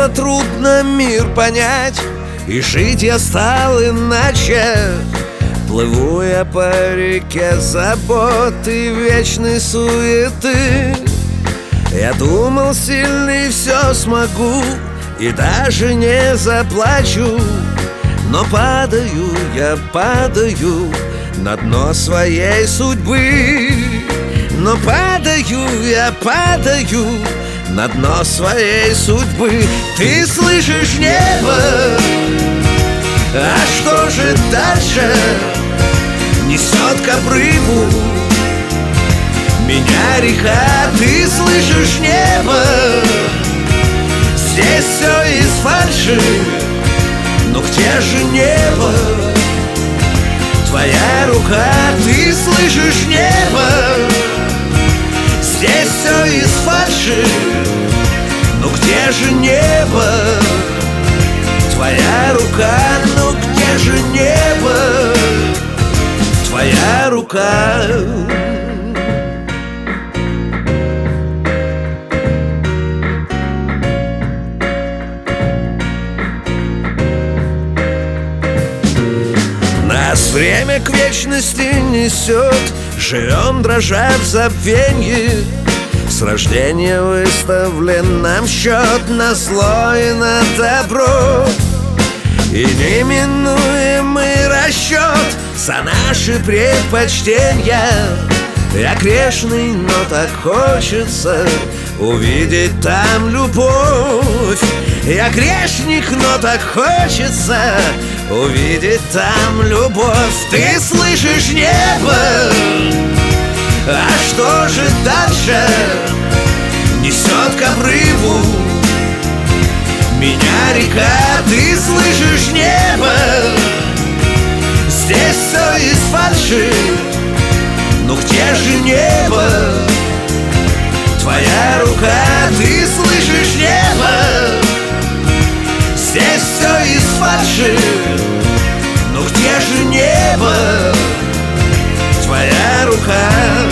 стало трудно мир понять, и жить я стал иначе. Плыву я по реке заботы вечной суеты. Я думал, сильный все смогу и даже не заплачу. Но падаю, я падаю на дно своей судьбы. Но падаю, я падаю на дно своей судьбы. Ты слышишь небо? А что же дальше? Несет к обрыву меня река. Ты слышишь небо? Здесь все из фальши. Но где же небо? Твоя рука. Ты слышишь небо? Здесь все из фальши. Но где же небо? Твоя рука. Но где же небо? Твоя рука. Нас время к вечности несет, живем, дрожа в забвенье. С рождения выставлен нам счет на зло и на добро. И неминуемый расчет за наши предпочтения. Я грешный, но так хочется увидеть там любовь. Я грешник, но так хочется увидеть там любовь. Ты слышишь небо? А что же дальше? Несет к обрыву меня река. Ты слышишь небо? Здесь все из фальши. Но где же небо? Твоя рука. Ты слышишь небо? Здесь все из фальши. Но где же небо? Твоя рука.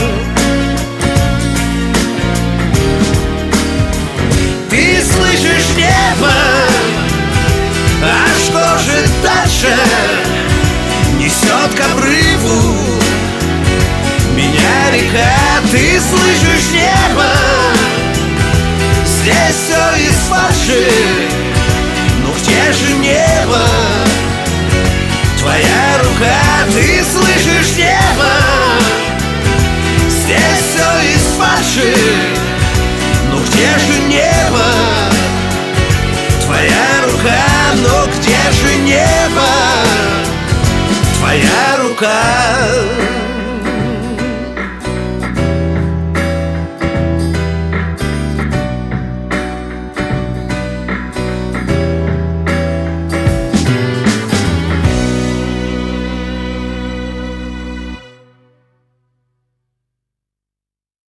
Ты слышишь небо? А что же дальше? Несет к обрыву меня река. Ты слышишь небо?